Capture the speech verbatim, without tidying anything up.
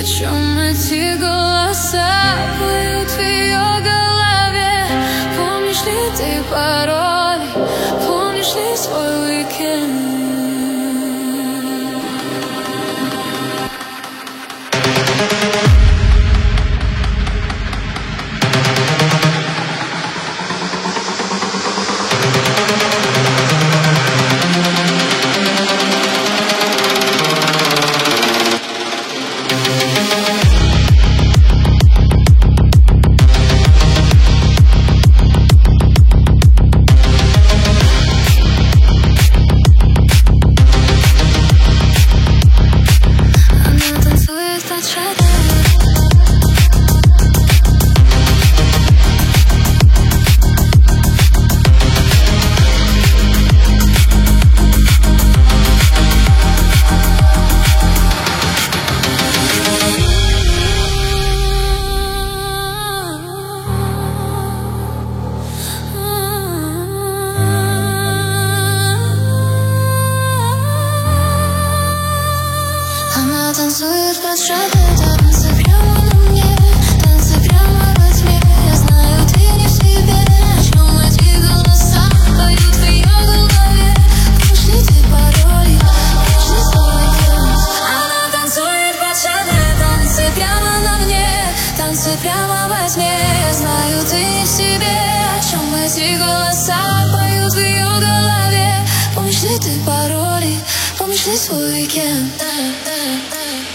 чем эти голоса поют в ее голове? Помнишь ли ты пароли? Помнишь ли свой уикенд? Танцует под шаги, танцы прямо на мне, танцы прямо во тьме. Я знаю, ты не в себе, о чем эти голоса поют в ее голове. Помнишь ли ты пароли, помнишь ли свой уикенд? Она танцует под шаги, танцы прямо на мне, танцы прямо во тьме. Я знаю, ты не в себе, о чем эти голоса поют в ее голове. Помнишь ли ты пароли, помнишь ли свой уикенд?